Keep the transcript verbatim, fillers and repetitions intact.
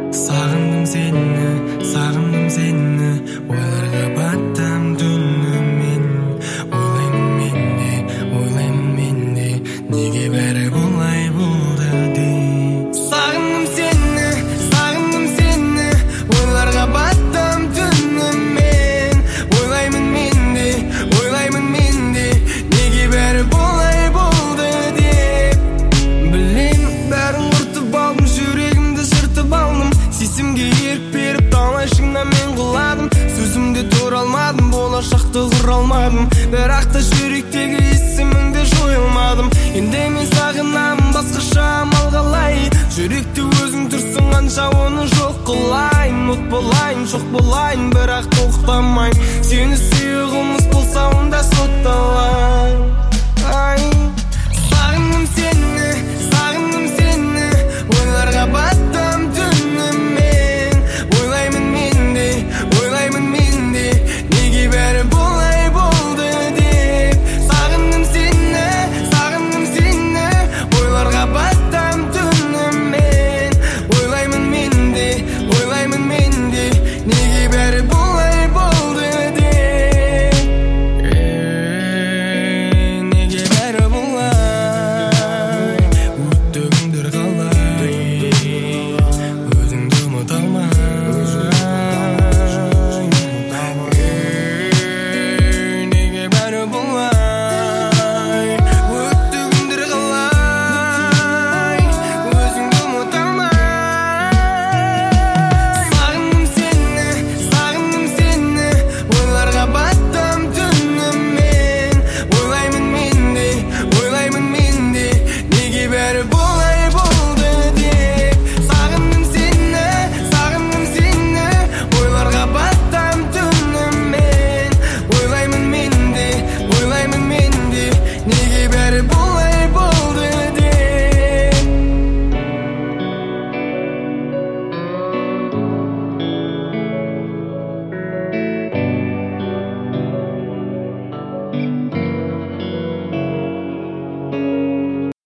Сағындым сені, сағындым сені, ойларға баттым түні мен. Ойлаймын мен де, ойлаймын мен де, неге бәрі бұлай болды деп. Сағындым сені, сағындым сені, ойларға баттым түні мен. Ойлаймын мен де, ойлаймын мен де, неге бәрі бұлай болды деп. Білем, бәрін құртып алдым, жүрегімді жыртып алдым. Сесімге ерік беріп талайшыңнан мен құладым. Сөзімді тұра алмадым, болашақты құра алмадым. Бірақ та жүректегі есіміңді жоя алмадым. Енді мен сағынамын, басқаша амал қалай. Жүректі өзің тұрсың қанша оны жоқ қылайын. От болайын, жоқ болайын, бірақ тоқтамайын. Сені сүйе қылмыс болса онда сотталайын.